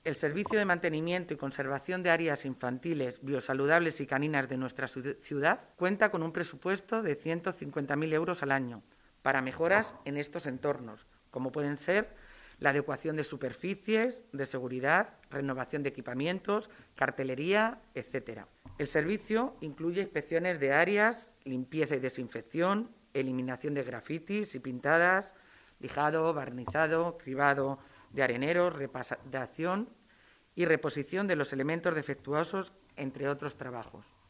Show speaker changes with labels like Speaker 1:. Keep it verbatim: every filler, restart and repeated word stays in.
Speaker 1: El Servicio de Mantenimiento y Conservación de Áreas Infantiles, Biosaludables y Caninas de nuestra ciudad cuenta con un presupuesto de ciento cincuenta mil euros al año para mejoras en estos entornos, como pueden ser la adecuación de superficies, de seguridad, renovación de equipamientos, cartelería, etcétera. El servicio incluye inspecciones de áreas, limpieza y desinfección, eliminación de grafitis y pintadas, lijado, barnizado, cribado de areneros, reparación y reposición de los elementos defectuosos, entre otros trabajos.